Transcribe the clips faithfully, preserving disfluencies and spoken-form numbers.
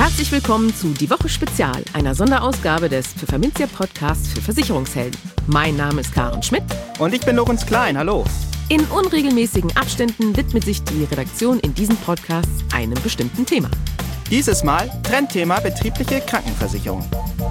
Herzlich willkommen zu Die Woche Spezial, einer Sonderausgabe des Pfefferminzia Podcasts für Versicherungshelden. Mein Name ist Karen Schmidt. Und ich bin Lorenz Klein, hallo. In unregelmäßigen Abständen widmet sich die Redaktion in diesem Podcast einem bestimmten Thema. Dieses Mal Trendthema betriebliche Krankenversicherung.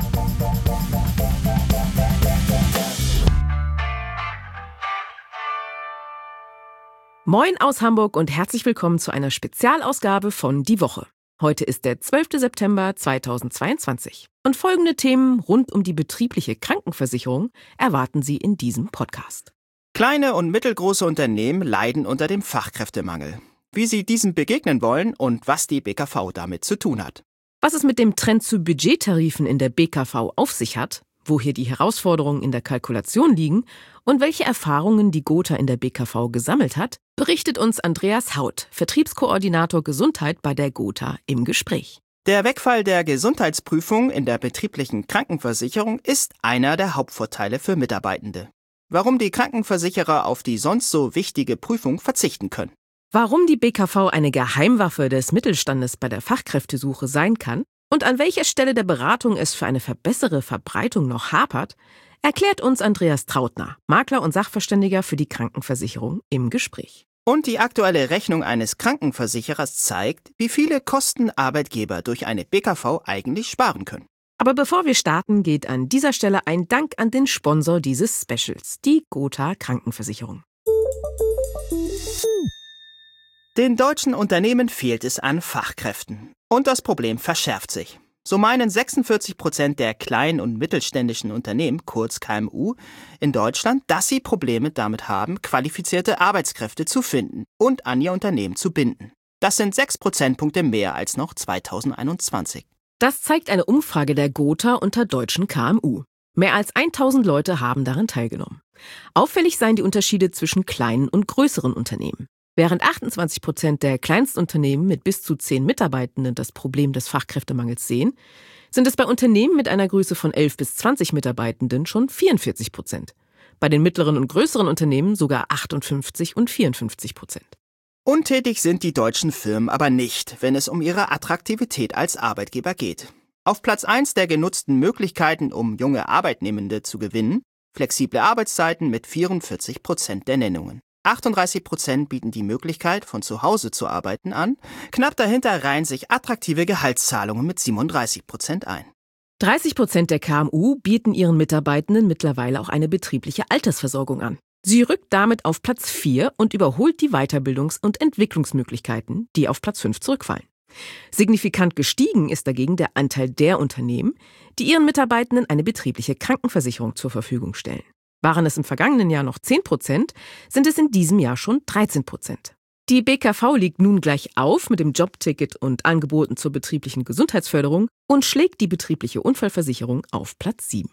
Moin aus Hamburg und herzlich willkommen zu einer Spezialausgabe von Die Woche. Heute ist der zwölfte September zweitausendzweiundzwanzig und folgende Themen rund um die betriebliche Krankenversicherung erwarten Sie in diesem Podcast. Kleine und mittelgroße Unternehmen leiden unter dem Fachkräftemangel. Wie sie diesem begegnen wollen und was die B K V damit zu tun hat. Was es mit dem Trend zu Budgettarifen in der B K V auf sich hat, wo hier die Herausforderungen in der Kalkulation liegen und welche Erfahrungen die Gotha in der B K V gesammelt hat, berichtet uns Andreas Haut, Vertriebskoordinator Gesundheit bei der Gotha, im Gespräch. Der Wegfall der Gesundheitsprüfung in der betrieblichen Krankenversicherung ist einer der Hauptvorteile für Mitarbeitende. Warum die Krankenversicherer auf die sonst so wichtige Prüfung verzichten können. Warum die B K V eine Geheimwaffe des Mittelstandes bei der Fachkräftesuche sein kann und an welcher Stelle der Beratung es für eine bessere Verbreitung noch hapert, erklärt uns Andreas Trautner, Makler und Sachverständiger für die Krankenversicherung, im Gespräch. Und die aktuelle Rechnung eines Krankenversicherers zeigt, wie viele Kosten Arbeitgeber durch eine B K V eigentlich sparen können. Aber bevor wir starten, geht an dieser Stelle ein Dank an den Sponsor dieses Specials, die Gotha Krankenversicherung. Den deutschen Unternehmen fehlt es an Fachkräften. Und das Problem verschärft sich. So meinen sechsundvierzig Prozent der kleinen und mittelständischen Unternehmen, kurz K M U, in Deutschland, dass sie Probleme damit haben, qualifizierte Arbeitskräfte zu finden und an ihr Unternehmen zu binden. Das sind sechs Prozentpunkte mehr als noch zweitausendeinundzwanzig. Das zeigt eine Umfrage der Gotha unter deutschen K M U. Mehr als tausend Leute haben daran teilgenommen. Auffällig seien die Unterschiede zwischen kleinen und größeren Unternehmen. Während achtundzwanzig Prozent der Kleinstunternehmen mit bis zu zehn Mitarbeitenden das Problem des Fachkräftemangels sehen, sind es bei Unternehmen mit einer Größe von elf bis zwanzig Mitarbeitenden schon vierundvierzig Prozent. Bei den mittleren und größeren Unternehmen sogar achtundfünfzig und vierundfünfzig Prozent. Untätig sind die deutschen Firmen aber nicht, wenn es um ihre Attraktivität als Arbeitgeber geht. Auf Platz eins der genutzten Möglichkeiten, um junge Arbeitnehmende zu gewinnen, flexible Arbeitszeiten mit vierundvierzig Prozent der Nennungen. achtunddreißig Prozent bieten die Möglichkeit, von zu Hause zu arbeiten an. Knapp dahinter reihen sich attraktive Gehaltszahlungen mit siebenunddreißig Prozent ein. dreißig Prozent der K M U bieten ihren Mitarbeitenden mittlerweile auch eine betriebliche Altersversorgung an. Sie rückt damit auf Platz vier und überholt die Weiterbildungs- und Entwicklungsmöglichkeiten, die auf Platz fünf zurückfallen. Signifikant gestiegen ist dagegen der Anteil der Unternehmen, die ihren Mitarbeitenden eine betriebliche Krankenversicherung zur Verfügung stellen. Waren es im vergangenen Jahr noch zehn Prozent, sind es in diesem Jahr schon dreizehn Prozent. Die B K V liegt nun gleich auf mit dem Jobticket und Angeboten zur betrieblichen Gesundheitsförderung und schlägt die betriebliche Unfallversicherung auf Platz sieben.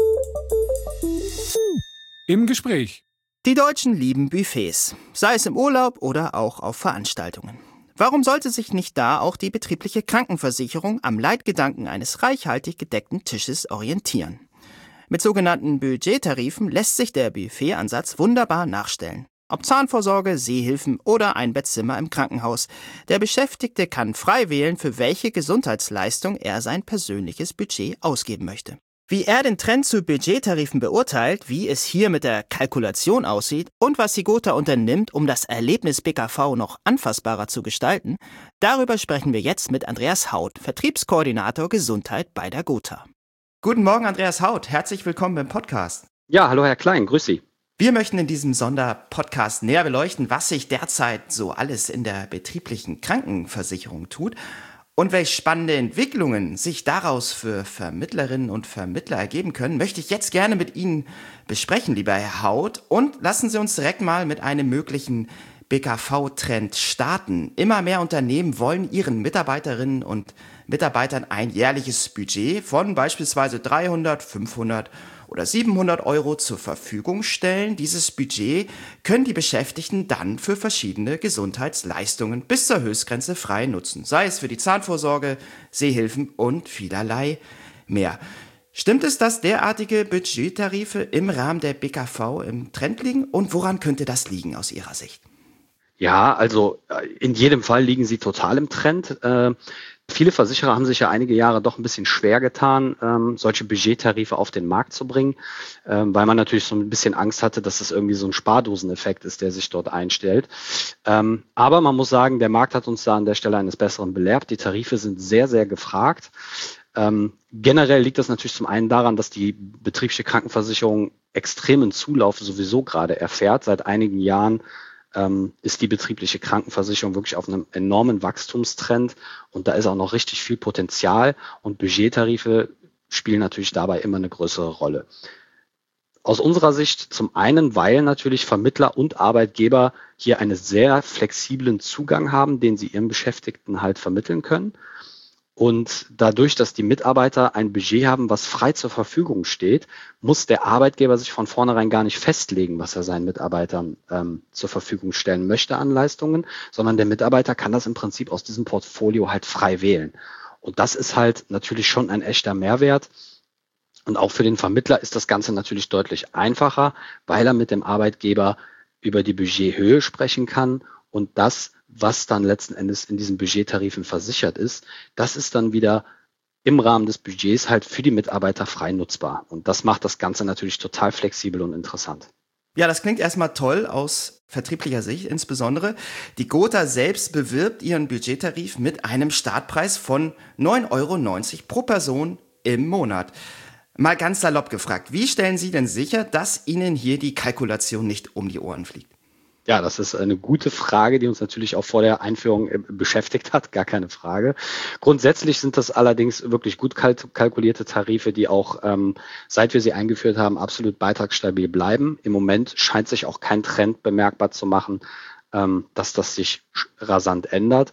Im Gespräch. Die Deutschen lieben Buffets, sei es im Urlaub oder auch auf Veranstaltungen. Warum sollte sich nicht da auch die betriebliche Krankenversicherung am Leitgedanken eines reichhaltig gedeckten Tisches orientieren? Mit sogenannten Budgettarifen lässt sich der Buffet-Ansatz wunderbar nachstellen. Ob Zahnvorsorge, Sehhilfen oder ein Bettzimmer im Krankenhaus. Der Beschäftigte kann frei wählen, für welche Gesundheitsleistung er sein persönliches Budget ausgeben möchte. Wie er den Trend zu Budgettarifen beurteilt, wie es hier mit der Kalkulation aussieht und was die Gotha unternimmt, um das Erlebnis B K V noch anfassbarer zu gestalten, darüber sprechen wir jetzt mit Andreas Haut, Vertriebskoordinator Gesundheit bei der Gotha. Guten Morgen, Andreas Haut. Herzlich willkommen beim Podcast. Ja, hallo Herr Klein, grüß Sie. Wir möchten in diesem Sonderpodcast näher beleuchten, was sich derzeit so alles in der betrieblichen Krankenversicherung tut und welche spannende Entwicklungen sich daraus für Vermittlerinnen und Vermittler ergeben können, möchte ich jetzt gerne mit Ihnen besprechen, lieber Herr Haut. Und lassen Sie uns direkt mal mit einem möglichen B K V-Trend starten. Immer mehr Unternehmen wollen ihren Mitarbeiterinnen und Mitarbeitern ein jährliches Budget von beispielsweise dreihundert, fünfhundert oder siebenhundert Euro zur Verfügung stellen. Dieses Budget können die Beschäftigten dann für verschiedene Gesundheitsleistungen bis zur Höchstgrenze frei nutzen, sei es für die Zahnvorsorge, Sehhilfen und vielerlei mehr. Stimmt es, dass derartige Budgettarife im Rahmen der B K V im Trend liegen und woran könnte das liegen aus Ihrer Sicht? Ja, also in jedem Fall liegen sie total im Trend. Äh, viele Versicherer haben sich ja einige Jahre doch ein bisschen schwer getan, ähm, solche Budgettarife auf den Markt zu bringen, ähm, weil man natürlich so ein bisschen Angst hatte, dass das irgendwie so ein Spardoseneffekt ist, der sich dort einstellt. Ähm, aber man muss sagen, der Markt hat uns da an der Stelle eines Besseren belehrt. Die Tarife sind sehr, sehr gefragt. Ähm, generell liegt das natürlich zum einen daran, dass die betriebliche Krankenversicherung extremen Zulauf sowieso gerade erfährt. Seit einigen Jahren ähm, ist die betriebliche Krankenversicherung wirklich auf einem enormen Wachstumstrend und da ist auch noch richtig viel Potenzial und Budgettarife spielen natürlich dabei immer eine größere Rolle. Aus unserer Sicht zum einen, weil natürlich Vermittler und Arbeitgeber hier einen sehr flexiblen Zugang haben, den sie ihren Beschäftigten halt vermitteln können. Und dadurch, dass die Mitarbeiter ein Budget haben, was frei zur Verfügung steht, muss der Arbeitgeber sich von vornherein gar nicht festlegen, was er seinen Mitarbeitern ähm, zur Verfügung stellen möchte an Leistungen, sondern der Mitarbeiter kann das im Prinzip aus diesem Portfolio halt frei wählen. Und das ist halt natürlich schon ein echter Mehrwert. Und auch für den Vermittler ist das Ganze natürlich deutlich einfacher, weil er mit dem Arbeitgeber über die Budgethöhe sprechen kann und das, was dann letzten Endes in diesen Budgettarifen versichert ist, das ist dann wieder im Rahmen des Budgets halt für die Mitarbeiter frei nutzbar. Und das macht das Ganze natürlich total flexibel und interessant. Ja, das klingt erstmal toll aus vertrieblicher Sicht insbesondere. Die Gotha selbst bewirbt ihren Budgettarif mit einem Startpreis von neun Euro neunzig pro Person im Monat. Mal ganz salopp gefragt, wie stellen Sie denn sicher, dass Ihnen hier die Kalkulation nicht um die Ohren fliegt? Ja, das ist eine gute Frage, die uns natürlich auch vor der Einführung beschäftigt hat, gar keine Frage. Grundsätzlich sind das allerdings wirklich gut kalkulierte Tarife, die auch, ähm, seit wir sie eingeführt haben, absolut beitragsstabil bleiben. Im Moment scheint sich auch kein Trend bemerkbar zu machen, ähm, dass das sich rasant ändert.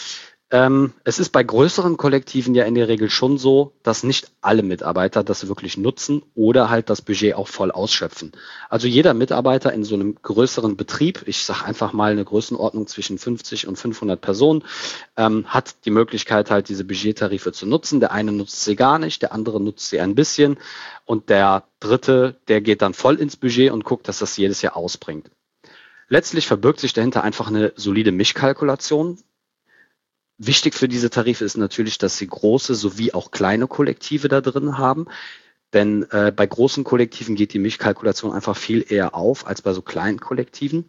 Ähm, es ist bei größeren Kollektiven ja in der Regel schon so, dass nicht alle Mitarbeiter das wirklich nutzen oder halt das Budget auch voll ausschöpfen. Also jeder Mitarbeiter in so einem größeren Betrieb, ich sage einfach mal eine Größenordnung zwischen fünfzig und fünfhundert Personen, ähm, hat die Möglichkeit halt diese Budgettarife zu nutzen. Der eine nutzt sie gar nicht, der andere nutzt sie ein bisschen und der dritte, der geht dann voll ins Budget und guckt, dass das jedes Jahr ausbringt. Letztlich verbirgt sich dahinter einfach eine solide Mischkalkulation. Wichtig für diese Tarife ist natürlich, dass sie große sowie auch kleine Kollektive da drin haben. Denn äh, bei großen Kollektiven geht die Mischkalkulation einfach viel eher auf als bei so kleinen Kollektiven.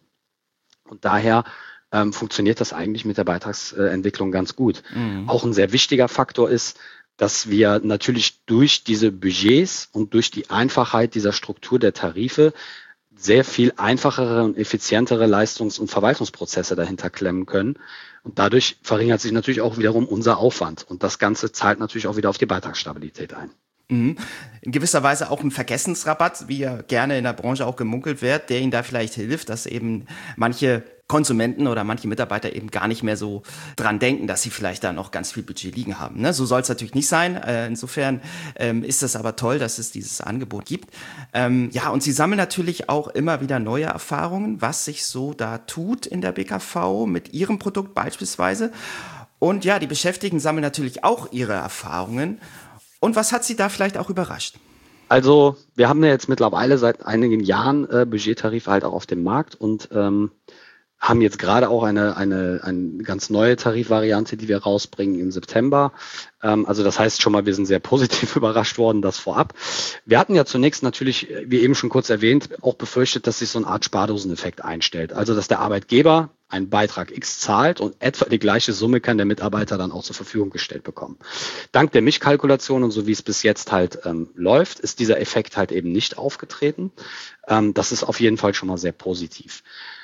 Und daher ähm, funktioniert das eigentlich mit der Beitragsentwicklung ganz gut. Mhm. Auch ein sehr wichtiger Faktor ist, dass wir natürlich durch diese Budgets und durch die Einfachheit dieser Struktur der Tarife sehr viel einfachere und effizientere Leistungs- und Verwaltungsprozesse dahinter klemmen können. Und dadurch verringert sich natürlich auch wiederum unser Aufwand. Und das Ganze zahlt natürlich auch wieder auf die Beitragsstabilität ein. Mhm. In gewisser Weise auch ein Vergessensrabatt, wie ja gerne in der Branche auch gemunkelt wird, der Ihnen da vielleicht hilft, dass eben manche Konsumenten oder manche Mitarbeiter eben gar nicht mehr so dran denken, dass sie vielleicht da noch ganz viel Budget liegen haben. Ne? So soll es natürlich nicht sein. Äh, insofern ähm, ist es aber toll, dass es dieses Angebot gibt. Ähm, ja, und Sie sammeln natürlich auch immer wieder neue Erfahrungen, was sich so da tut in der B K V mit Ihrem Produkt beispielsweise. Und ja, die Beschäftigten sammeln natürlich auch ihre Erfahrungen. Und was hat Sie da vielleicht auch überrascht? Also wir haben ja jetzt mittlerweile seit einigen Jahren äh, Budgettarife halt auch auf dem Markt und ähm, haben jetzt gerade auch eine, eine, eine ganz neue Tarifvariante, die wir rausbringen im September. Ähm, also das heißt schon mal, wir sind sehr positiv überrascht worden, das vorab. Wir hatten ja zunächst natürlich, wie eben schon kurz erwähnt, auch befürchtet, dass sich so eine Art Spardoseneffekt einstellt. Also dass der Arbeitgeber einen Beitrag X zahlt und etwa die gleiche Summe kann der Mitarbeiter dann auch zur Verfügung gestellt bekommen. Dank der Mischkalkulation und so wie es bis jetzt halt ähm, läuft, ist dieser Effekt halt eben nicht aufgetreten. Ähm, das ist auf jeden Fall schon mal sehr positiv.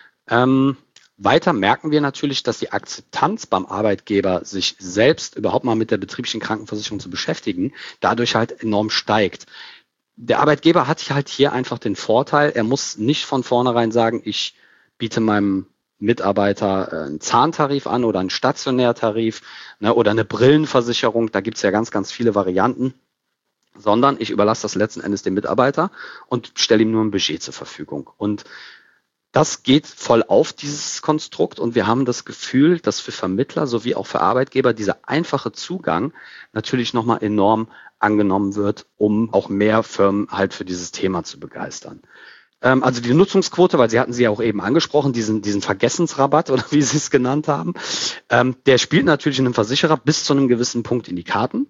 Ähm, weiter merken wir natürlich, dass die Akzeptanz beim Arbeitgeber, sich selbst überhaupt mal mit der betrieblichen Krankenversicherung zu beschäftigen, dadurch halt enorm steigt. Der Arbeitgeber hat halt hier einfach den Vorteil, er muss nicht von vornherein sagen, ich biete meinem Mitarbeiter einen Zahntarif an oder einen Stationärtarif, ne, oder eine Brillenversicherung, da gibt es ja ganz, ganz viele Varianten, sondern ich überlasse das letzten Endes dem Mitarbeiter und stelle ihm nur ein Budget zur Verfügung. Und das geht voll auf, dieses Konstrukt, und wir haben das Gefühl, dass für Vermittler sowie auch für Arbeitgeber dieser einfache Zugang natürlich nochmal enorm angenommen wird, um auch mehr Firmen halt für dieses Thema zu begeistern. Ähm, also die Nutzungsquote, weil Sie hatten sie ja auch eben angesprochen, diesen, diesen Vergessensrabatt oder wie Sie es genannt haben, ähm, der spielt natürlich einem Versicherer bis zu einem gewissen Punkt in die Karten.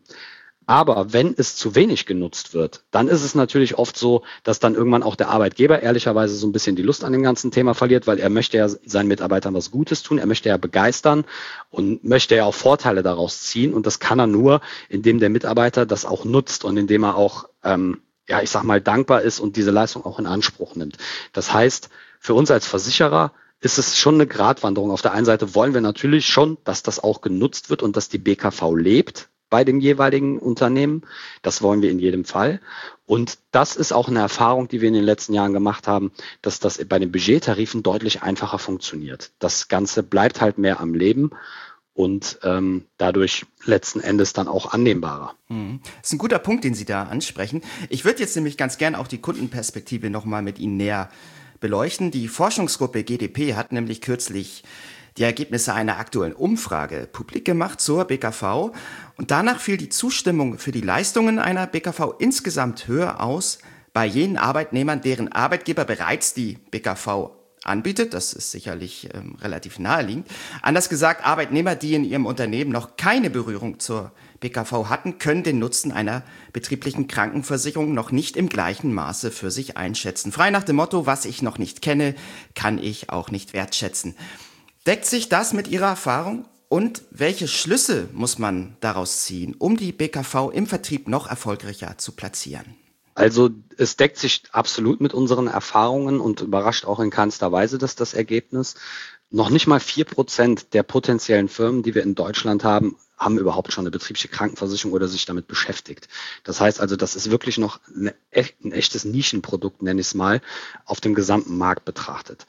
Aber wenn es zu wenig genutzt wird, dann ist es natürlich oft so, dass dann irgendwann auch der Arbeitgeber ehrlicherweise so ein bisschen die Lust an dem ganzen Thema verliert, weil er möchte ja seinen Mitarbeitern was Gutes tun, er möchte ja begeistern und möchte ja auch Vorteile daraus ziehen. Und das kann er nur, indem der Mitarbeiter das auch nutzt und indem er auch, ähm, ja, ich sag mal, dankbar ist und diese Leistung auch in Anspruch nimmt. Das heißt, für uns als Versicherer ist es schon eine Gratwanderung. Auf der einen Seite wollen wir natürlich schon, dass das auch genutzt wird und dass die B K V lebt bei dem jeweiligen Unternehmen. Das wollen wir in jedem Fall. Und das ist auch eine Erfahrung, die wir in den letzten Jahren gemacht haben, dass das bei den Budgettarifen deutlich einfacher funktioniert. Das Ganze bleibt halt mehr am Leben und ähm, dadurch letzten Endes dann auch annehmbarer. Mhm. Das ist ein guter Punkt, den Sie da ansprechen. Ich würde jetzt nämlich ganz gern auch die Kundenperspektive nochmal mit Ihnen näher beleuchten. Die Forschungsgruppe G D P hat nämlich kürzlich die Ergebnisse einer aktuellen Umfrage publik gemacht zur B K V. Und danach fiel die Zustimmung für die Leistungen einer B K V insgesamt höher aus bei jenen Arbeitnehmern, deren Arbeitgeber bereits die B K V anbietet. Das ist sicherlich ähm, relativ naheliegend. Anders gesagt, Arbeitnehmer, die in ihrem Unternehmen noch keine Berührung zur B K V hatten, können den Nutzen einer betrieblichen Krankenversicherung noch nicht im gleichen Maße für sich einschätzen. Frei nach dem Motto, was ich noch nicht kenne, kann ich auch nicht wertschätzen. Deckt sich das mit Ihrer Erfahrung? Und welche Schlüsse muss man daraus ziehen, um die B K V im Vertrieb noch erfolgreicher zu platzieren? Also es deckt sich absolut mit unseren Erfahrungen und überrascht auch in keinster Weise das, das Ergebnis. Noch nicht mal vier Prozent der potenziellen Firmen, die wir in Deutschland haben, haben überhaupt schon eine betriebliche Krankenversicherung oder sich damit beschäftigt. Das heißt also, das ist wirklich noch eine, ein echtes Nischenprodukt, nenne ich es mal, auf dem gesamten Markt betrachtet.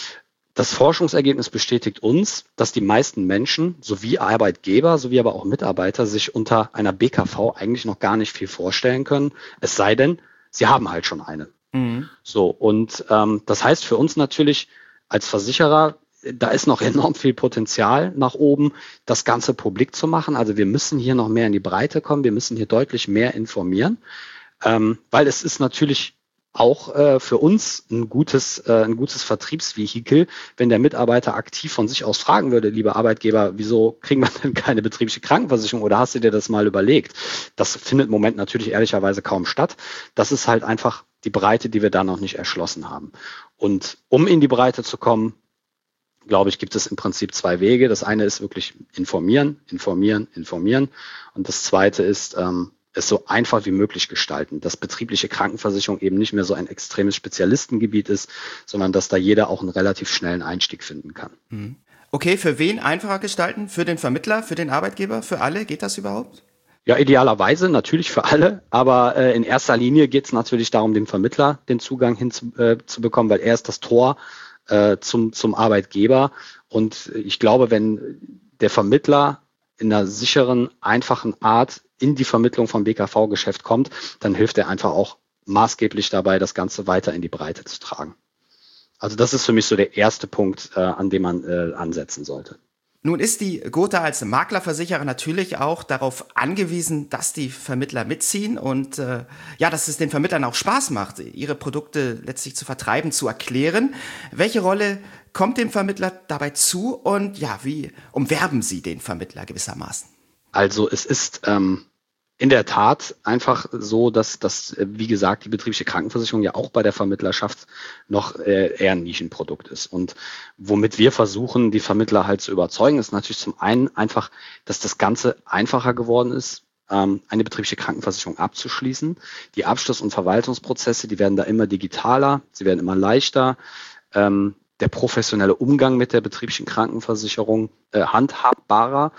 Das Forschungsergebnis bestätigt uns, dass die meisten Menschen, sowie Arbeitgeber, sowie aber auch Mitarbeiter, sich unter einer B K V eigentlich noch gar nicht viel vorstellen können, es sei denn, sie haben halt schon eine. Mhm. So, und ähm, das heißt für uns natürlich als Versicherer, da ist noch enorm viel Potenzial nach oben, das Ganze publik zu machen. Also wir müssen hier noch mehr in die Breite kommen, wir müssen hier deutlich mehr informieren, ähm, weil es ist natürlich auch äh, für uns ein gutes, äh, ein gutes Vertriebsvehikel, wenn der Mitarbeiter aktiv von sich aus fragen würde, lieber Arbeitgeber, wieso kriegen wir denn keine betriebliche Krankenversicherung oder hast du dir das mal überlegt? Das findet im Moment natürlich ehrlicherweise kaum statt. Das ist halt einfach die Breite, die wir da noch nicht erschlossen haben. Und um in die Breite zu kommen, glaube ich, gibt es im Prinzip zwei Wege. Das eine ist wirklich informieren, informieren, informieren. Und das zweite ist, ähm, es so einfach wie möglich gestalten, dass betriebliche Krankenversicherung eben nicht mehr so ein extremes Spezialistengebiet ist, sondern dass da jeder auch einen relativ schnellen Einstieg finden kann. Okay, für wen einfacher gestalten? Für den Vermittler, für den Arbeitgeber, für alle? Geht das überhaupt? Ja, idealerweise natürlich für alle, aber äh, in erster Linie geht es natürlich darum, dem Vermittler den Zugang hinzubekommen, weil er ist das Tor äh, zum, zum Arbeitgeber. Und ich glaube, wenn der Vermittler in einer sicheren, einfachen Art in die Vermittlung vom B K V-Geschäft kommt, dann hilft er einfach auch maßgeblich dabei, das Ganze weiter in die Breite zu tragen. Also das ist für mich so der erste Punkt, äh, an dem man äh, ansetzen sollte. Nun ist die Gotha als Maklerversicherer natürlich auch darauf angewiesen, dass die Vermittler mitziehen und äh, ja, dass es den Vermittlern auch Spaß macht, ihre Produkte letztlich zu vertreiben, zu erklären. Welche Rolle kommt dem Vermittler dabei zu und ja, wie umwerben Sie den Vermittler gewissermaßen? Also es ist ähm, in der Tat einfach so, dass, dass, wie gesagt, die betriebliche Krankenversicherung ja auch bei der Vermittlerschaft noch äh, eher ein Nischenprodukt ist. Und womit wir versuchen, die Vermittler halt zu überzeugen, ist natürlich zum einen einfach, dass das Ganze einfacher geworden ist, ähm, eine betriebliche Krankenversicherung abzuschließen. Die Abschluss- und Verwaltungsprozesse, die werden da immer digitaler, sie werden immer leichter. Ähm, der professionelle Umgang mit der betrieblichen Krankenversicherung äh, handhabbarer.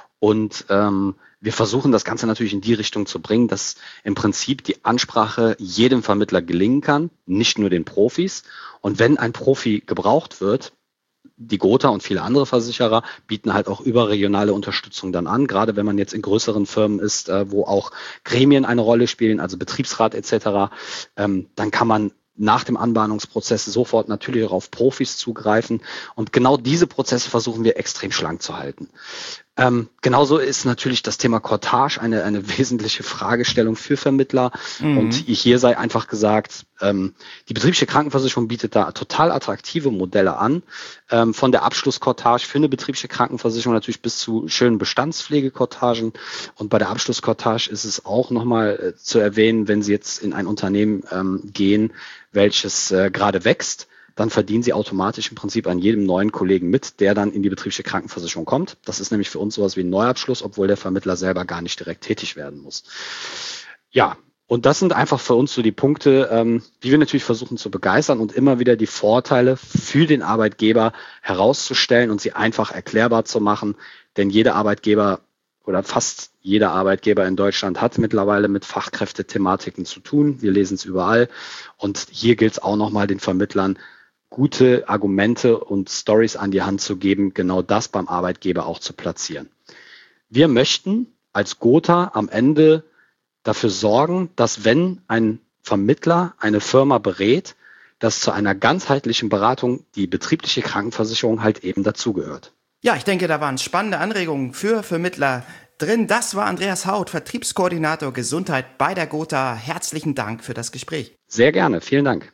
Und ähm, wir versuchen das Ganze natürlich in die Richtung zu bringen, dass im Prinzip die Ansprache jedem Vermittler gelingen kann, nicht nur den Profis. Und wenn ein Profi gebraucht wird, die Gotha und viele andere Versicherer bieten halt auch überregionale Unterstützung dann an, gerade wenn man jetzt in größeren Firmen ist, äh, wo auch Gremien eine Rolle spielen, also Betriebsrat et cetera, ähm, dann kann man nach dem Anbahnungsprozess sofort natürlich auch auf Profis zugreifen. Und genau diese Prozesse versuchen wir extrem schlank zu halten. Ähm, genauso ist natürlich das Thema Courtage eine, eine wesentliche Fragestellung für Vermittler. Mhm. Und hier sei einfach gesagt, ähm, die betriebliche Krankenversicherung bietet da total attraktive Modelle an. Ähm, von der Abschlusscourtage für eine betriebliche Krankenversicherung natürlich bis zu schönen Bestandspflegecourtagen. Und bei der Abschlusscourtage ist es auch nochmal äh, zu erwähnen, wenn Sie jetzt in ein Unternehmen ähm, gehen, welches äh, gerade wächst, dann verdienen Sie automatisch im Prinzip an jedem neuen Kollegen mit, der dann in die betriebliche Krankenversicherung kommt. Das ist nämlich für uns sowas wie ein Neuabschluss, obwohl der Vermittler selber gar nicht direkt tätig werden muss. Ja, und das sind einfach für uns so die Punkte, ähm, die wir natürlich versuchen zu begeistern und immer wieder die Vorteile für den Arbeitgeber herauszustellen und sie einfach erklärbar zu machen. Denn jeder Arbeitgeber oder fast jeder Arbeitgeber in Deutschland hat mittlerweile mit Fachkräftethematiken zu tun. Wir lesen es überall. Und hier gilt es auch nochmal den Vermittlern, gute Argumente und Stories an die Hand zu geben, genau das beim Arbeitgeber auch zu platzieren. Wir möchten als Gotha am Ende dafür sorgen, dass wenn ein Vermittler eine Firma berät, dass zu einer ganzheitlichen Beratung die betriebliche Krankenversicherung halt eben dazugehört. Ja, ich denke, da waren spannende Anregungen für Vermittler drin. Das war Andreas Haut, Vertriebskoordinator Gesundheit bei der Gotha. Herzlichen Dank für das Gespräch. Sehr gerne, vielen Dank.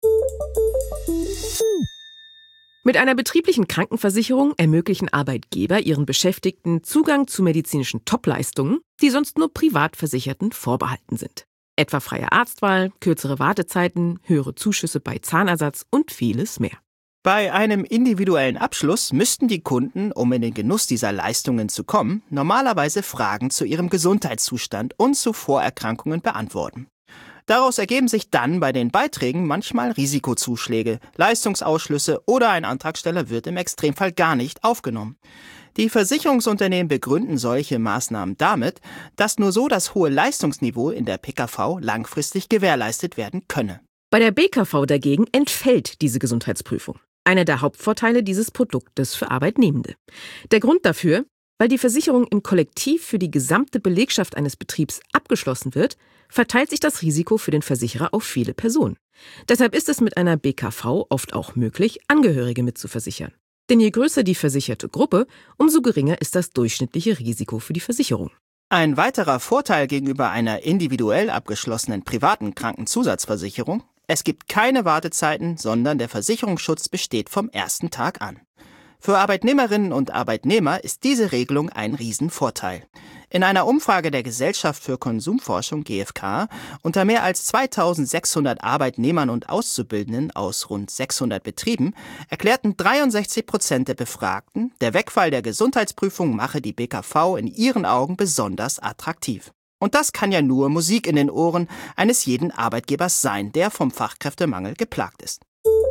Mit einer betrieblichen Krankenversicherung ermöglichen Arbeitgeber ihren Beschäftigten Zugang zu medizinischen Topleistungen, die sonst nur Privatversicherten vorbehalten sind. Etwa freie Arztwahl, kürzere Wartezeiten, höhere Zuschüsse bei Zahnersatz und vieles mehr. Bei einem individuellen Abschluss müssten die Kunden, um in den Genuss dieser Leistungen zu kommen, normalerweise Fragen zu ihrem Gesundheitszustand und zu Vorerkrankungen beantworten. Daraus ergeben sich dann bei den Beiträgen manchmal Risikozuschläge, Leistungsausschlüsse oder ein Antragsteller wird im Extremfall gar nicht aufgenommen. Die Versicherungsunternehmen begründen solche Maßnahmen damit, dass nur so das hohe Leistungsniveau in der P K V langfristig gewährleistet werden könne. Bei der B K V dagegen entfällt diese Gesundheitsprüfung. Einer der Hauptvorteile dieses Produktes für Arbeitnehmende. Der Grund dafür, weil die Versicherung im Kollektiv für die gesamte Belegschaft eines Betriebs abgeschlossen wird, verteilt sich das Risiko für den Versicherer auf viele Personen. Deshalb ist es mit einer B K V oft auch möglich, Angehörige mitzuversichern. Denn je größer die versicherte Gruppe, umso geringer ist das durchschnittliche Risiko für die Versicherung. Ein weiterer Vorteil gegenüber einer individuell abgeschlossenen privaten Krankenzusatzversicherung: Es gibt keine Wartezeiten, sondern der Versicherungsschutz besteht vom ersten Tag an. Für Arbeitnehmerinnen und Arbeitnehmer ist diese Regelung ein Riesenvorteil. In einer Umfrage der Gesellschaft für Konsumforschung G f K unter mehr als zweitausendsechshundert Arbeitnehmern und Auszubildenden aus rund sechshundert Betrieben erklärten dreiundsechzig Prozent der Befragten, der Wegfall der Gesundheitsprüfung mache die B K V in ihren Augen besonders attraktiv. Und das kann ja nur Musik in den Ohren eines jeden Arbeitgebers sein, der vom Fachkräftemangel geplagt ist.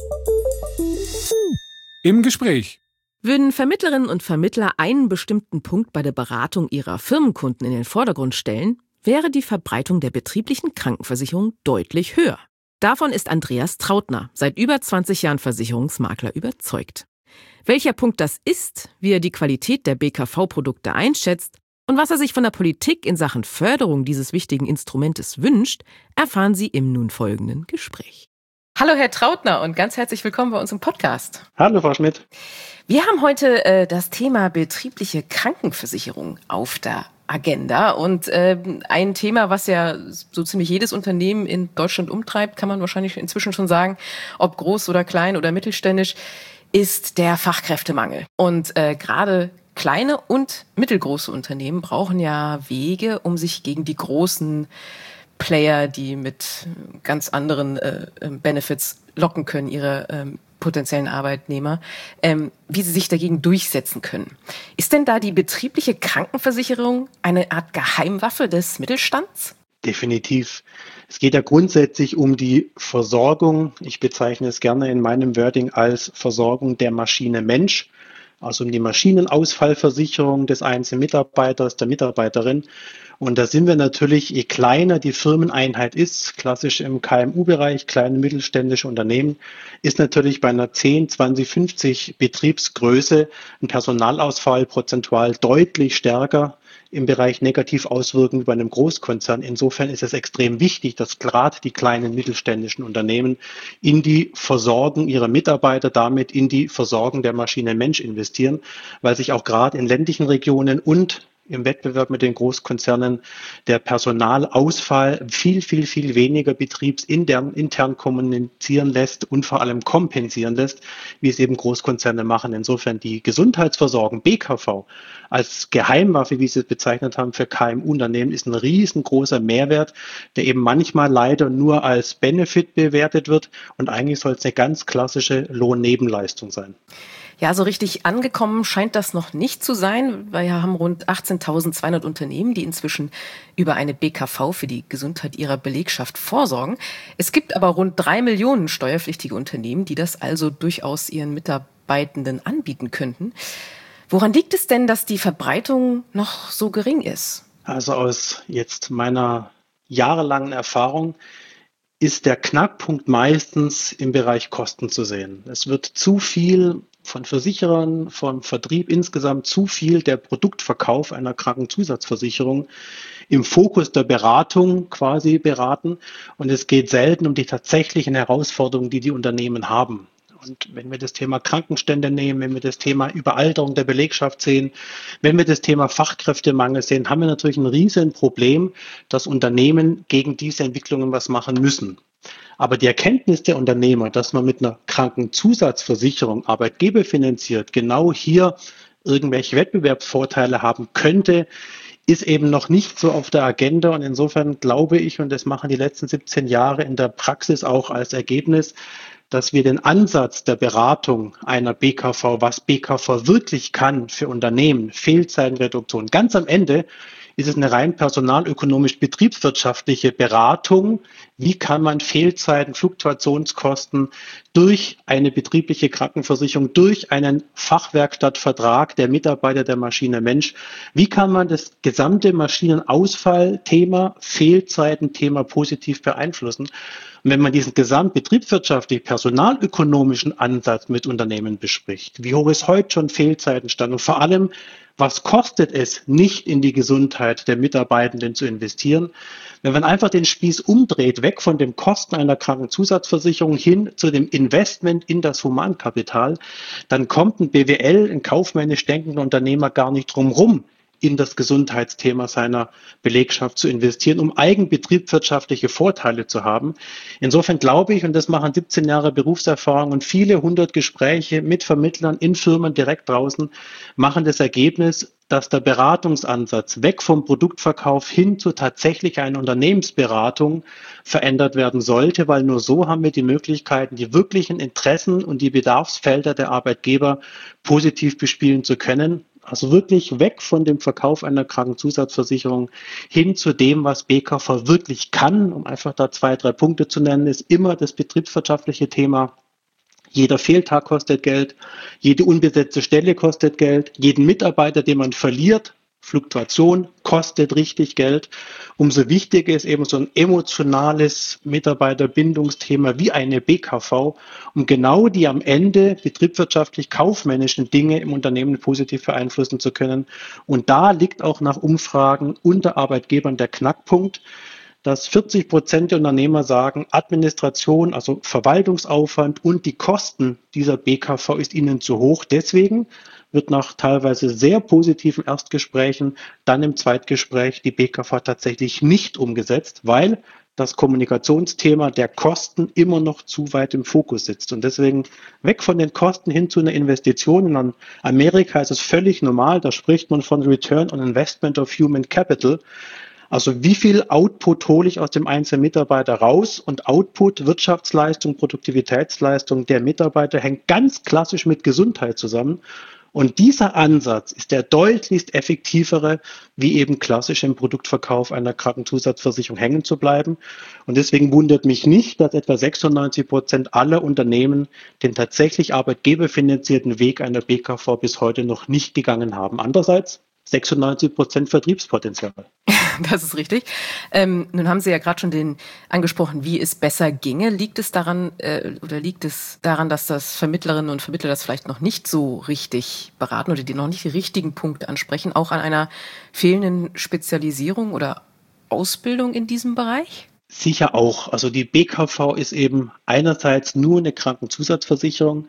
Im Gespräch. Würden Vermittlerinnen und Vermittler einen bestimmten Punkt bei der Beratung ihrer Firmenkunden in den Vordergrund stellen, wäre die Verbreitung der betrieblichen Krankenversicherung deutlich höher. Davon ist Andreas Trautner, seit über zwanzig Jahren Versicherungsmakler, überzeugt. Welcher Punkt das ist, wie er die Qualität der B K V-Produkte einschätzt und was er sich von der Politik in Sachen Förderung dieses wichtigen Instrumentes wünscht, erfahren Sie im nun folgenden Gespräch. Hallo Herr Trautner und ganz herzlich willkommen bei uns im Podcast. Hallo Frau Schmidt. Wir haben heute äh, das Thema betriebliche Krankenversicherung auf der Agenda und äh, ein Thema, was ja so ziemlich jedes Unternehmen in Deutschland umtreibt, kann man wahrscheinlich inzwischen schon sagen, ob groß oder klein oder mittelständisch, ist der Fachkräftemangel. Und äh, gerade kleine und mittelgroße Unternehmen brauchen ja Wege, um sich gegen die großen Player, die mit ganz anderen äh, Benefits locken können, ihre ähm, potenziellen Arbeitnehmer, ähm, wie sie sich dagegen durchsetzen können. Ist denn da die betriebliche Krankenversicherung eine Art Geheimwaffe des Mittelstands? Definitiv. Es geht ja grundsätzlich um die Versorgung. Ich bezeichne es gerne in meinem Wording als Versorgung der Maschine Mensch. Also um die Maschinenausfallversicherung des einzelnen Mitarbeiters, der Mitarbeiterin. Und da sind wir natürlich, je kleiner die Firmeneinheit ist, klassisch im K M U-Bereich, kleine mittelständische Unternehmen, ist natürlich bei einer zehn, zwanzig, fünfzig Betriebsgröße ein Personalausfall prozentual deutlich stärker im Bereich negativ auswirken wie bei einem Großkonzern. Insofern ist es extrem wichtig, dass gerade die kleinen mittelständischen Unternehmen in die Versorgung ihrer Mitarbeiter, damit in die Versorgung der Maschine Mensch investieren. investieren, weil sich auch gerade in ländlichen Regionen und im Wettbewerb mit den Großkonzernen der Personalausfall viel, viel, viel weniger betriebsintern intern kommunizieren lässt und vor allem kompensieren lässt, wie es eben Großkonzerne machen. Insofern die Gesundheitsversorgung, B K V, als Geheimwaffe, wie Sie es bezeichnet haben, für K M U-Unternehmen ist ein riesengroßer Mehrwert, der eben manchmal leider nur als Benefit bewertet wird und eigentlich soll es eine ganz klassische Lohnnebenleistung sein. Ja, so richtig angekommen scheint das noch nicht zu sein. Wir haben rund achtzehntausendzweihundert Unternehmen, die inzwischen über eine B K V für die Gesundheit ihrer Belegschaft vorsorgen. Es gibt aber rund drei Millionen steuerpflichtige Unternehmen, die das also durchaus ihren Mitarbeitenden anbieten könnten. Woran liegt es denn, dass die Verbreitung noch so gering ist? Also aus jetzt meiner jahrelangen Erfahrung ist der Knackpunkt meistens im Bereich Kosten zu sehen. Es wird zu viel von Versicherern, vom Vertrieb insgesamt zu viel der Produktverkauf einer Krankenzusatzversicherung im Fokus der Beratung quasi beraten. Und es geht selten um die tatsächlichen Herausforderungen, die die Unternehmen haben. Und wenn wir das Thema Krankenstände nehmen, wenn wir das Thema Überalterung der Belegschaft sehen, wenn wir das Thema Fachkräftemangel sehen, haben wir natürlich ein riesen Problem, dass Unternehmen gegen diese Entwicklungen was machen müssen. Aber die Erkenntnis der Unternehmer, dass man mit einer Krankenzusatzversicherung arbeitgeberfinanziert genau hier irgendwelche Wettbewerbsvorteile haben könnte, ist eben noch nicht so auf der Agenda. Und insofern glaube ich, und das machen die letzten siebzehn Jahre in der Praxis auch als Ergebnis, dass wir den Ansatz der Beratung einer B K V, was B K V wirklich kann für Unternehmen, Fehlzeitenreduktion, ganz am Ende ist es eine rein personalökonomisch-betriebswirtschaftliche Beratung. Wie kann man Fehlzeiten, Fluktuationskosten durch eine betriebliche Krankenversicherung, durch einen Fachwerkstattvertrag der Mitarbeiter der Maschine Mensch, wie kann man das gesamte Maschinenausfallthema, Fehlzeitenthema positiv beeinflussen? Und wenn man diesen gesamtbetriebswirtschaftlich personalökonomischen Ansatz mit Unternehmen bespricht, wie hoch ist heute schon Fehlzeitenstand und vor allem, was kostet es, nicht in die Gesundheit der Mitarbeitenden zu investieren? Wenn man einfach den Spieß umdreht, weg von den Kosten einer Krankenzusatzversicherung hin zu dem Investment in das Humankapital, dann kommt ein B W L, ein kaufmännisch denkender Unternehmer gar nicht drum rum, in das Gesundheitsthema seiner Belegschaft zu investieren, um eigenbetriebswirtschaftliche Vorteile zu haben. Insofern glaube ich, und das machen siebzehn Jahre Berufserfahrung und viele hundert Gespräche mit Vermittlern in Firmen direkt draußen, machen das Ergebnis, dass der Beratungsansatz weg vom Produktverkauf hin zu tatsächlich einer Unternehmensberatung verändert werden sollte, weil nur so haben wir die Möglichkeiten, die wirklichen Interessen und die Bedarfsfelder der Arbeitgeber positiv bespielen zu können. Also wirklich weg von dem Verkauf einer Krankenzusatzversicherung hin zu dem, was B K V wirklich kann. Um einfach da zwei, drei Punkte zu nennen, ist immer das betriebswirtschaftliche Thema. Jeder Fehltag kostet Geld, jede unbesetzte Stelle kostet Geld, jeden Mitarbeiter, den man verliert, Fluktuation kostet richtig Geld. Umso wichtiger ist eben so ein emotionales Mitarbeiterbindungsthema wie eine B K V, um genau die am Ende betriebswirtschaftlich-kaufmännischen Dinge im Unternehmen positiv beeinflussen zu können. Und da liegt auch nach Umfragen unter Arbeitgebern der Knackpunkt, dass vierzig Prozent der Unternehmer sagen, Administration, also Verwaltungsaufwand und die Kosten dieser B K V ist ihnen zu hoch. Deswegen wird nach teilweise sehr positiven Erstgesprächen dann im Zweitgespräch die B K V tatsächlich nicht umgesetzt, weil das Kommunikationsthema der Kosten immer noch zu weit im Fokus sitzt. Und deswegen weg von den Kosten hin zu einer Investition. In Amerika ist es völlig normal, da spricht man von Return on Investment of Human Capital. Also wie viel Output hole ich aus dem einzelnen Mitarbeiter raus? Und Output, Wirtschaftsleistung, Produktivitätsleistung der Mitarbeiter hängt ganz klassisch mit Gesundheit zusammen. Und dieser Ansatz ist der deutlichst effektivere, wie eben klassisch im Produktverkauf einer Krankenzusatzversicherung hängen zu bleiben. Und deswegen wundert mich nicht, dass etwa sechsundneunzig Prozent aller Unternehmen den tatsächlich arbeitgeberfinanzierten Weg einer B K V bis heute noch nicht gegangen haben. Andererseits sechsundneunzig Prozent Vertriebspotenzial. Das ist richtig. Ähm, nun haben Sie ja gerade schon den angesprochen, wie es besser ginge. Liegt es daran äh, oder liegt es daran, dass das Vermittlerinnen und Vermittler das vielleicht noch nicht so richtig beraten oder die noch nicht die richtigen Punkte ansprechen, auch an einer fehlenden Spezialisierung oder Ausbildung in diesem Bereich? Sicher auch. Also die B K V ist eben einerseits nur eine Krankenzusatzversicherung.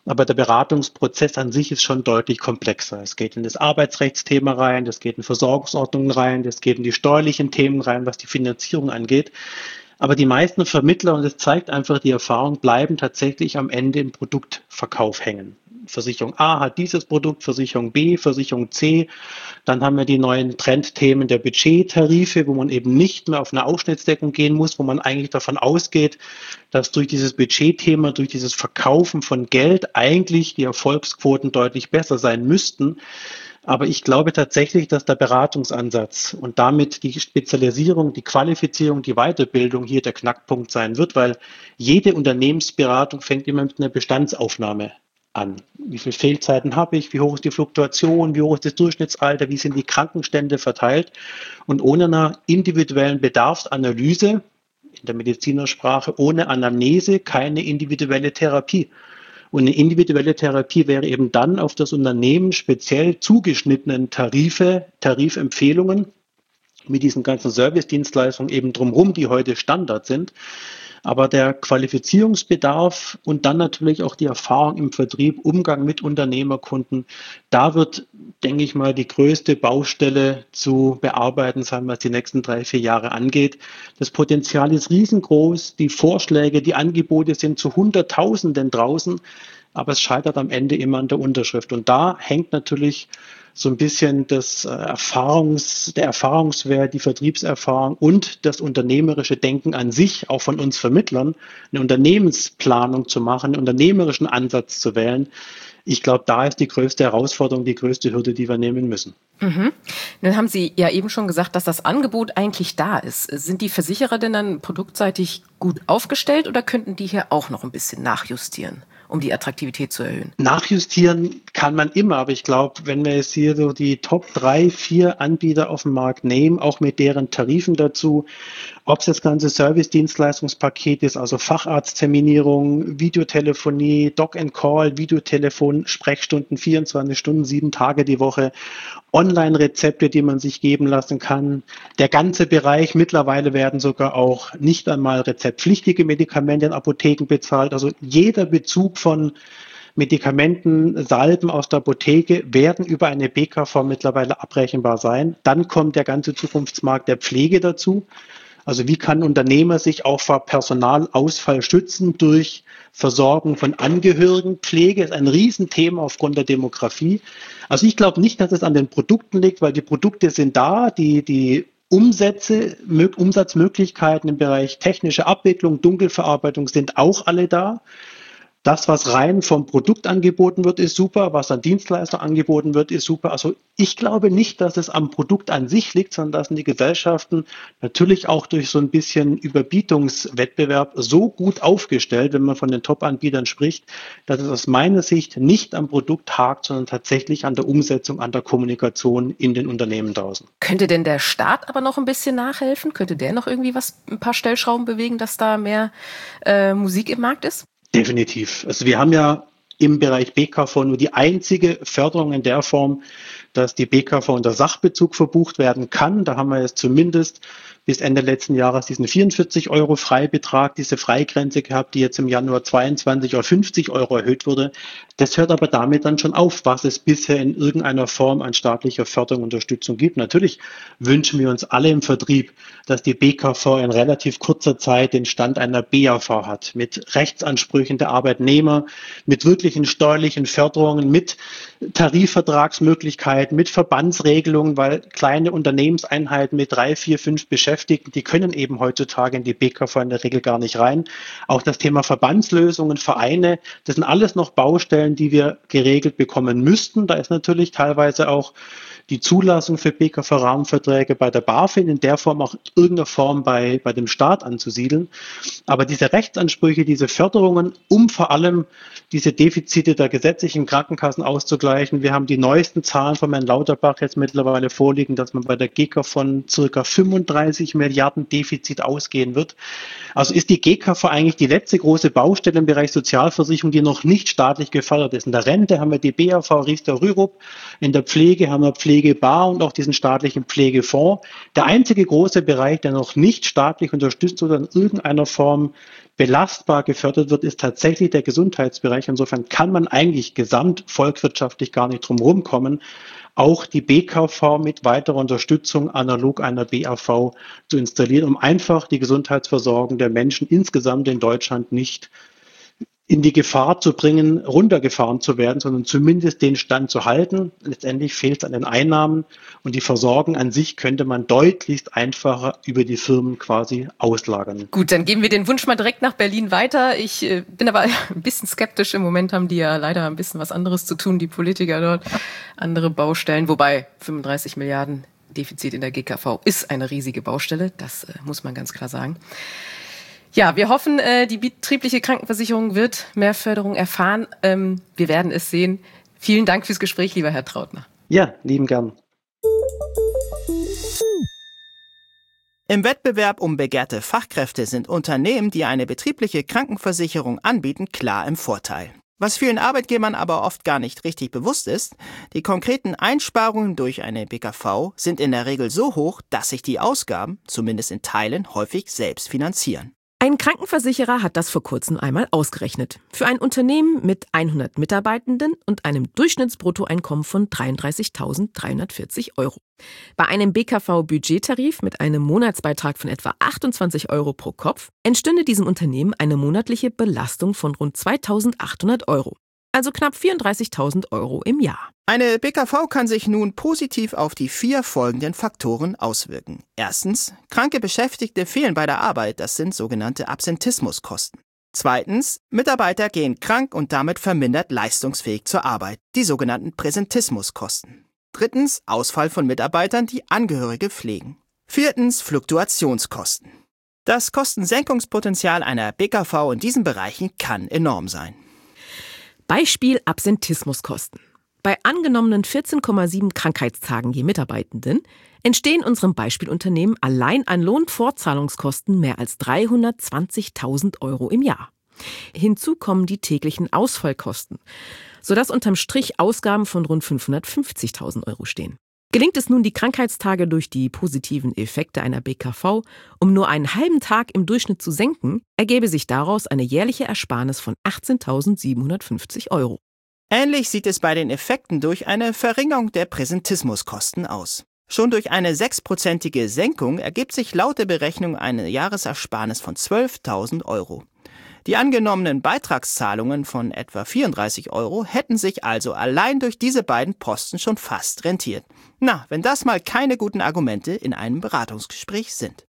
Aber der Beratungsprozess an sich ist schon deutlich komplexer. Es geht in das Arbeitsrechtsthema rein, das geht in Versorgungsordnungen rein, das geht in die steuerlichen Themen rein, was die Finanzierung angeht. Aber die meisten Vermittler, und das zeigt einfach die Erfahrung, bleiben tatsächlich am Ende im Produktverkauf hängen. Versicherung A hat dieses Produkt, Versicherung B, Versicherung C. Dann haben wir die neuen Trendthemen der Budgettarife, wo man eben nicht mehr auf eine Ausschnittsdeckung gehen muss, wo man eigentlich davon ausgeht, dass durch dieses Budgetthema, durch dieses Verkaufen von Geld eigentlich die Erfolgsquoten deutlich besser sein müssten. Aber ich glaube tatsächlich, dass der Beratungsansatz und damit die Spezialisierung, die Qualifizierung, die Weiterbildung hier der Knackpunkt sein wird, weil jede Unternehmensberatung fängt immer mit einer Bestandsaufnahme an. Wie viele Fehlzeiten habe ich? Wie hoch ist die Fluktuation? Wie hoch ist das Durchschnittsalter? Wie sind die Krankenstände verteilt? Und ohne einer individuellen Bedarfsanalyse, in der Medizinersprache, ohne Anamnese, keine individuelle Therapie. Und eine individuelle Therapie wäre eben dann auf das Unternehmen speziell zugeschnittenen Tarife, Tarifempfehlungen mit diesen ganzen Servicedienstleistungen eben drumherum, die heute Standard sind. Aber der Qualifizierungsbedarf und dann natürlich auch die Erfahrung im Vertrieb, Umgang mit Unternehmerkunden, da wird, denke ich mal, die größte Baustelle zu bearbeiten sein, was die nächsten drei, vier Jahre angeht. Das Potenzial ist riesengroß, die Vorschläge, die Angebote sind zu Hunderttausenden draußen, aber es scheitert am Ende immer an der Unterschrift. Und da hängt natürlich so ein bisschen das Erfahrungs, der Erfahrungswert, die Vertriebserfahrung und das unternehmerische Denken an sich, auch von uns Vermittlern, eine Unternehmensplanung zu machen, einen unternehmerischen Ansatz zu wählen. Ich glaube, da ist die größte Herausforderung, die größte Hürde, die wir nehmen müssen. Mhm. Nun haben Sie ja eben schon gesagt, dass das Angebot eigentlich da ist. Sind die Versicherer denn dann produktseitig gut aufgestellt oder könnten die hier auch noch ein bisschen nachjustieren, um die Attraktivität zu erhöhen? Nachjustieren kann man immer, aber ich glaube, wenn wir jetzt hier so die Top drei, vier Anbieter auf dem Markt nehmen, auch mit deren Tarifen dazu, ob es das ganze Service-Dienstleistungspaket ist, also Facharztterminierung, Videotelefonie, Doc-and-Call, Videotelefon, Sprechstunden, vierundzwanzig Stunden, sieben Tage die Woche, Online-Rezepte, die man sich geben lassen kann. Der ganze Bereich, mittlerweile werden sogar auch nicht einmal rezeptpflichtige Medikamente in Apotheken bezahlt. Also jeder Bezug von Medikamenten, Salben aus der Apotheke werden über eine B K V mittlerweile abrechenbar sein. Dann kommt der ganze Zukunftsmarkt der Pflege dazu. Also wie kann ein Unternehmer sich auch vor Personalausfall schützen durch Versorgung von Angehörigen? Pflege ist ein Riesenthema aufgrund der Demografie. Also ich glaube nicht, dass es an den Produkten liegt, weil die Produkte sind da, die, die Umsätze, Umsatzmöglichkeiten im Bereich technische Abwicklung, Dunkelverarbeitung sind auch alle da. Das, was rein vom Produkt angeboten wird, ist super. Was an Dienstleistung angeboten wird, ist super. Also ich glaube nicht, dass es am Produkt an sich liegt, sondern dass die Gesellschaften natürlich auch durch so ein bisschen Überbietungswettbewerb so gut aufgestellt, wenn man von den Top-Anbietern spricht, dass es aus meiner Sicht nicht am Produkt hakt, sondern tatsächlich an der Umsetzung, an der Kommunikation in den Unternehmen draußen. Könnte denn der Staat aber noch ein bisschen nachhelfen? Könnte der noch irgendwie was, ein paar Stellschrauben bewegen, dass da mehr äh, Musik im Markt ist? Definitiv. Also wir haben ja im Bereich B K V nur die einzige Förderung in der Form, dass die B K V unter Sachbezug verbucht werden kann. Da haben wir jetzt zumindest bis Ende letzten Jahres diesen vierundvierzig Euro Freibetrag, diese Freigrenze gehabt, die jetzt im Januar zweiundzwanzig auf fünfzig Euro erhöht wurde. Das hört aber damit dann schon auf, was es bisher in irgendeiner Form an staatlicher Förderung, Unterstützung gibt. Natürlich wünschen wir uns alle im Vertrieb, dass die B K V in relativ kurzer Zeit den Stand einer B A V hat, mit Rechtsansprüchen der Arbeitnehmer, mit wirklichen steuerlichen Förderungen, mit Tarifvertragsmöglichkeiten, mit Verbandsregelungen, weil kleine Unternehmenseinheiten mit drei, vier, fünf Beschäftigten, die können eben heutzutage in die B K V in der Regel gar nicht rein. Auch das Thema Verbandslösungen, Vereine, das sind alles noch Baustellen, die wir geregelt bekommen müssten. Da ist natürlich teilweise auch die Zulassung für B K V-Rahmenverträge bei der BaFin in der Form auch in irgendeiner Form bei, bei dem Staat anzusiedeln. Aber diese Rechtsansprüche, diese Förderungen, um vor allem diese Defizite der gesetzlichen Krankenkassen auszugleichen. Wir haben die neuesten Zahlen von Herrn Lauterbach jetzt mittlerweile vorliegen, dass man bei der G K von circa fünfunddreißig Milliarden Defizit ausgehen wird. Also ist die G K V eigentlich die letzte große Baustelle im Bereich Sozialversicherung, die noch nicht staatlich gefördert ist. In der Rente haben wir die B A V Riester-Rürup, in der Pflege haben wir Pflege Pflegebar und auch diesen staatlichen Pflegefonds. Der einzige große Bereich, der noch nicht staatlich unterstützt oder in irgendeiner Form belastbar gefördert wird, ist tatsächlich der Gesundheitsbereich. Insofern kann man eigentlich gesamt volkswirtschaftlich gar nicht drum rumkommen, auch die B K V mit weiterer Unterstützung analog einer B A V zu installieren, um einfach die Gesundheitsversorgung der Menschen insgesamt in Deutschland nicht in die Gefahr zu bringen, runtergefahren zu werden, sondern zumindest den Stand zu halten. Letztendlich fehlt es an den Einnahmen und die Versorgung an sich könnte man deutlichst einfacher über die Firmen quasi auslagern. Gut, dann geben wir den Wunsch mal direkt nach Berlin weiter. Ich äh, bin aber ein bisschen skeptisch. Im Moment haben die ja leider ein bisschen was anderes zu tun, die Politiker dort, andere Baustellen, wobei fünfunddreißig Milliarden Defizit in der G K V ist eine riesige Baustelle, das äh, muss man ganz klar sagen. Ja, wir hoffen, die betriebliche Krankenversicherung wird mehr Förderung erfahren. Wir werden es sehen. Vielen Dank fürs Gespräch, lieber Herr Trautner. Ja, lieben gern. Im Wettbewerb um begehrte Fachkräfte sind Unternehmen, die eine betriebliche Krankenversicherung anbieten, klar im Vorteil. Was vielen Arbeitgebern aber oft gar nicht richtig bewusst ist, die konkreten Einsparungen durch eine B K V sind in der Regel so hoch, dass sich die Ausgaben, zumindest in Teilen, häufig selbst finanzieren. Ein Krankenversicherer hat das vor kurzem einmal ausgerechnet. Für ein Unternehmen mit hundert Mitarbeitenden und einem Durchschnittsbruttoeinkommen von dreiunddreißigtausenddreihundertvierzig Euro. Bei einem B K V-Budgettarif mit einem Monatsbeitrag von etwa achtundzwanzig Euro pro Kopf entstünde diesem Unternehmen eine monatliche Belastung von rund zweitausendachthundert Euro. Also knapp vierunddreißigtausend Euro im Jahr. Eine B K V kann sich nun positiv auf die vier folgenden Faktoren auswirken. Erstens, kranke Beschäftigte fehlen bei der Arbeit, das sind sogenannte Absentismuskosten. Zweitens, Mitarbeiter gehen krank und damit vermindert leistungsfähig zur Arbeit, die sogenannten Präsentismuskosten. Drittens, Ausfall von Mitarbeitern, die Angehörige pflegen. Viertens, Fluktuationskosten. Das Kostensenkungspotenzial einer B K V in diesen Bereichen kann enorm sein. Beispiel Absentismuskosten. Bei angenommenen vierzehn Komma sieben Krankheitstagen je Mitarbeitenden entstehen unserem Beispielunternehmen allein an Lohnfortzahlungskosten mehr als dreihundertzwanzigtausend Euro im Jahr. Hinzu kommen die täglichen Ausfallkosten, sodass unterm Strich Ausgaben von rund fünfhundertfünfzigtausend Euro stehen. Gelingt es nun, die Krankheitstage durch die positiven Effekte einer B K V um nur einen halben Tag im Durchschnitt zu senken, ergäbe sich daraus eine jährliche Ersparnis von achtzehntausendsiebenhundertfünfzig Euro. Ähnlich sieht es bei den Effekten durch eine Verringerung der Präsentismuskosten aus. Schon durch eine sechsprozentige Senkung ergibt sich laut der Berechnung eine Jahresersparnis von zwölftausend Euro. Die angenommenen Beitragszahlungen von etwa vierunddreißig Euro hätten sich also allein durch diese beiden Posten schon fast rentiert. Na, wenn das mal keine guten Argumente in einem Beratungsgespräch sind.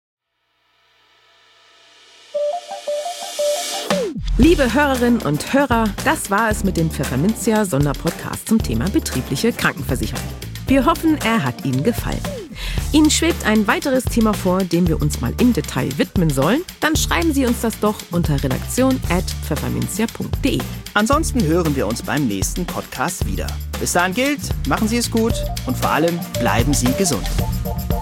Liebe Hörerinnen und Hörer, das war es mit dem Pfefferminzia Sonderpodcast zum Thema betriebliche Krankenversicherung. Wir hoffen, er hat Ihnen gefallen. Ihnen schwebt ein weiteres Thema vor, dem wir uns mal im Detail widmen sollen? Dann schreiben Sie uns das doch unter redaktion at pfefferminzia punkt de. Ansonsten hören wir uns beim nächsten Podcast wieder. Bis dahin gilt, machen Sie es gut und vor allem bleiben Sie gesund.